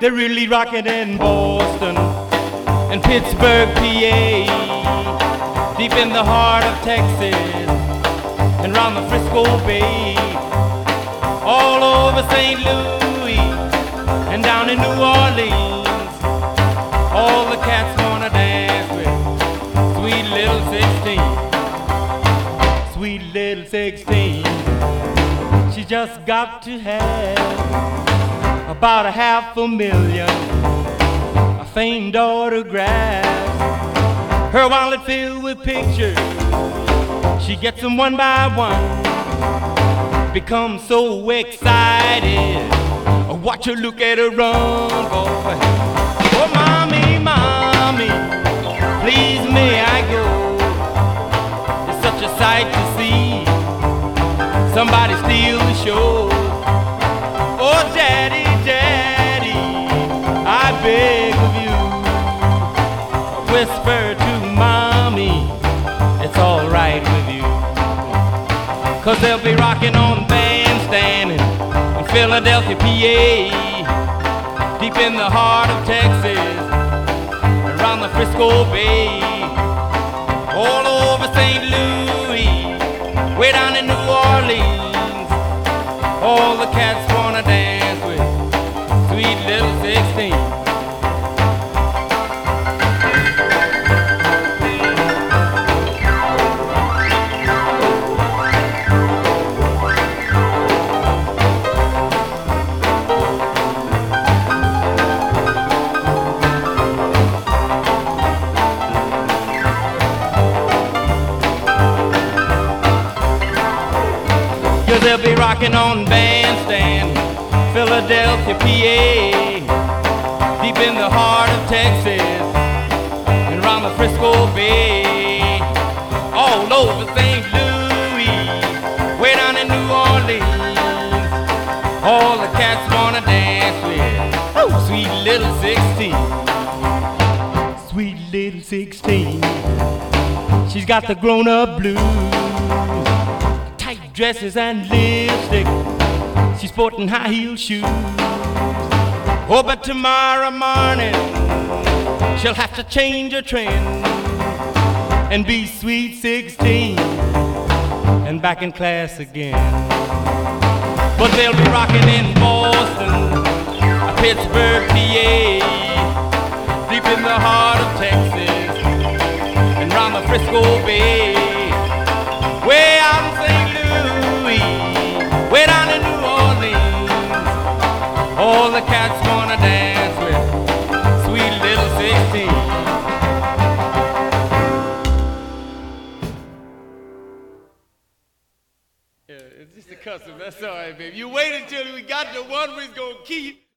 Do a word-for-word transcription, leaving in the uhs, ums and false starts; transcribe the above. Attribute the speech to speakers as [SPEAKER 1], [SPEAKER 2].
[SPEAKER 1] They're really rocking in Boston and Pittsburgh, P A, deep in the heart of Texas and round the Frisco Bay, all over Saint Louis and down in New Orleans. All the cats wanna dance with sweet little sixteen, sweet little sixteen. She just got to have about a half a million of famed autographs. Her wallet filled with pictures, she gets them one by one. Becomes so excited, watch her look at her run, boy. Oh, mommy, mommy, please may I go? It's such a sight to see somebody steal the show. Oh, daddy, daddy, I beg of you, whisper to mommy, it's all right with you. 'Cause they'll be rocking on Bandstand in Philadelphia, P A, deep in the heart of Texas, around the Frisco Bay, all over Saint Louis, way down in New Orleans. All the cats wanna dance with sweet little sixteen. They'll be rocking on Bandstand, Philadelphia, P A, deep in the heart of Texas and around the Frisco Bay, all over Saint Louis, way down in New Orleans. All the cats wanna dance with oh, sweet little sixteen, sweet little sixteen. She's got the grown-up blues, dresses and lipstick, she's sporting high-heel shoes. Oh, but tomorrow morning she'll have to change her trend and be sweet sixteen and back in class again. But they'll be rocking in Boston, Pittsburgh, P A, deep in the heart of Texas and round the Frisco Bay, way out in Saint way down in New Orleans. All the cats wanna dance with sweet little sixteen. Yeah, it's just a custom, that's all right, baby. You wait until we got the one we's gonna keep.